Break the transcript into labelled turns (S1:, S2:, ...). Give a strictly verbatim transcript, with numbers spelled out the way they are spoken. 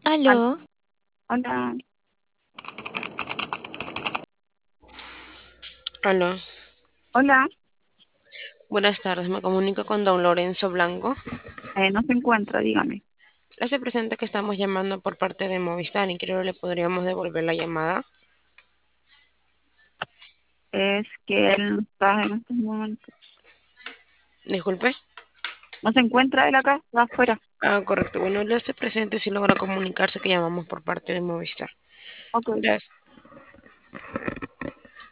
S1: Al-
S2: Aló,
S1: Hola,
S2: aló.
S1: hola,
S2: Buenas tardes, me comunico con don Lorenzo Blanco.
S1: eh, no se encuentra, dígame.
S2: Hace presente que estamos llamando por parte de Movistar y creo que le podríamos devolver la llamada.
S1: Es que él no está en estos momentos.
S2: Disculpe.
S1: No se encuentra él acá, está afuera.
S2: Ah, correcto. Bueno, le hace presente si logra comunicarse que llamamos por parte de Movistar.
S1: Ok.
S2: Gracias.